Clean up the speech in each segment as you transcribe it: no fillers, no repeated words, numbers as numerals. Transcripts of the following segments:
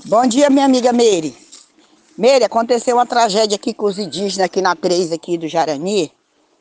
Bom dia, minha amiga Meire. Meire, aconteceu uma tragédia aqui com os indígenas aqui na 3 aqui do Jarani.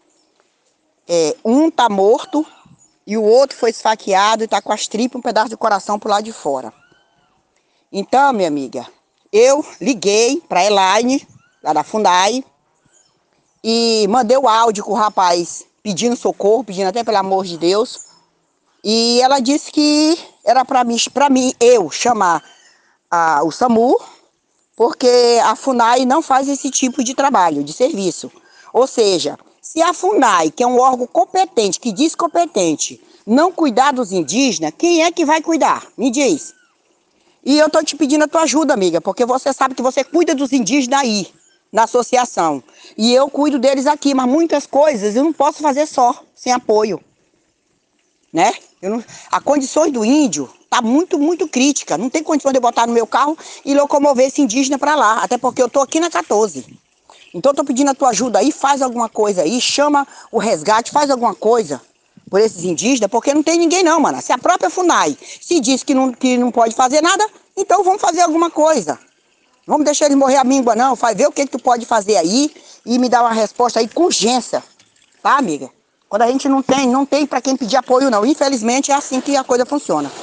Um tá morto e o outro foi esfaqueado e tá com as tripas, um pedaço do coração pro lado de fora. Então, minha amiga, eu liguei pra Elaine, lá da Fundai, e mandei o áudio com o rapaz pedindo socorro, pedindo até pelo amor de Deus. E ela disse que era pra mim eu chamar o SAMU, porque a FUNAI não faz esse tipo de trabalho, de serviço. Ou seja, se a FUNAI, que é um órgão competente, que diz competente, não cuidar dos indígenas, quem é que vai cuidar? Me diz. E eu estou te pedindo a tua ajuda, amiga, porque você sabe que você cuida dos indígenas aí, na associação. E eu cuido deles aqui, mas muitas coisas eu não posso fazer só, sem apoio, né? A condições do índio tá muito crítica. Não tem condição de eu botar no meu carro e locomover esse indígena para lá, até porque eu tô aqui na 14. Então eu tô pedindo a tua ajuda aí, faz alguma coisa aí, chama o resgate, faz alguma coisa por esses indígenas, porque não tem ninguém não, mano. Se a própria FUNAI se diz que não pode fazer nada, então vamos fazer alguma coisa. Vamos deixar eles morrer à míngua não, vai ver o que tu pode fazer aí e me dar uma resposta aí com urgência, tá, amiga? Quando a gente não tem para quem pedir apoio não. Infelizmente é assim que a coisa funciona.